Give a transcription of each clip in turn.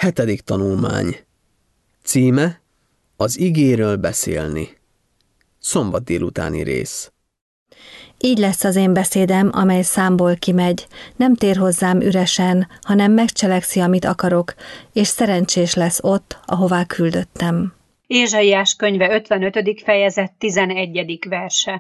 7. tanulmány. Címe: Az igéről beszélni. Szombat délutáni rész. Így lesz az én beszédem, amely számból kimegy, nem tér hozzám üresen, hanem megcselekszi, amit akarok, és szerencsés lesz ott, ahová küldöttem. Ézsaiás könyve 55. fejezet 11. verse.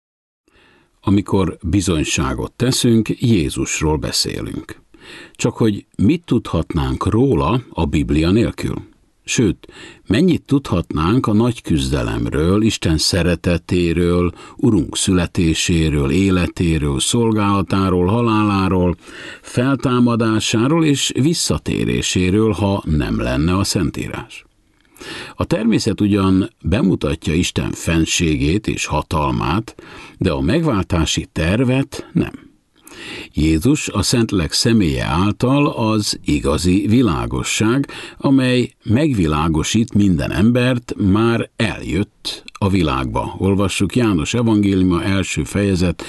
Amikor bizonyságot teszünk, Jézusról beszélünk. Csak hogy mit tudhatnánk róla a Biblia nélkül? Sőt, mennyit tudhatnánk a nagy küzdelemről, Isten szeretetéről, Urunk születéséről, életéről, szolgálatáról, haláláról, feltámadásáról és visszatéréséről, ha nem lenne a Szentírás. A természet ugyan bemutatja Isten fennségét és hatalmát, de a megváltási tervet nem. Jézus a Szentlélek személye által az igazi világosság, amely megvilágosít minden embert, már eljött a világba. Olvassuk János evangéliuma 1. fejezet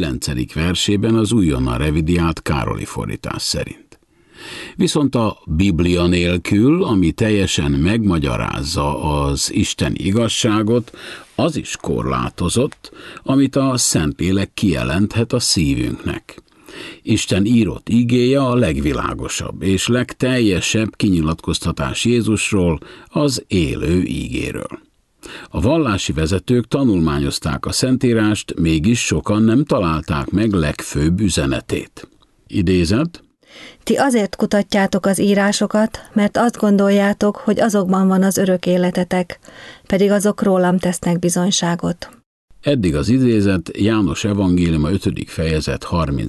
9. versében az újonnan revidiált Károli fordítás szerint. Viszont a Biblia nélkül, ami teljesen megmagyarázza az Isten igazságot, az is korlátozott, amit a Szentlélek kijelenthet a szívünknek. Isten írott igéje a legvilágosabb és legteljesebb kinyilatkoztatás Jézusról, az élő igéről. A vallási vezetők tanulmányozták a Szentírást, mégis sokan nem találták meg legfőbb üzenetét. Idézet: Ti azért kutatjátok az írásokat, mert azt gondoljátok, hogy azokban van az örök életetek, pedig azok rólam tesznek bizonyságot. Eddig az idézet János evangéliuma 5. fejezet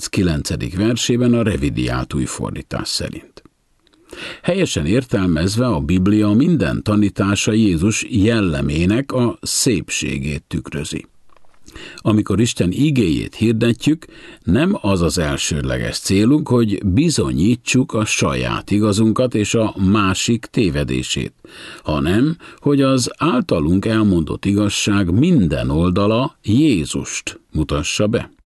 39. versében a revidiált új fordítás szerint. Helyesen értelmezve a Biblia minden tanítása Jézus jellemének a szépségét tükrözi. Amikor Isten igéjét hirdetjük, nem az az elsődleges célunk, hogy bizonyítsuk a saját igazunkat és a másik tévedését, hanem, hogy az általunk elmondott igazság minden oldala Jézust mutassa be.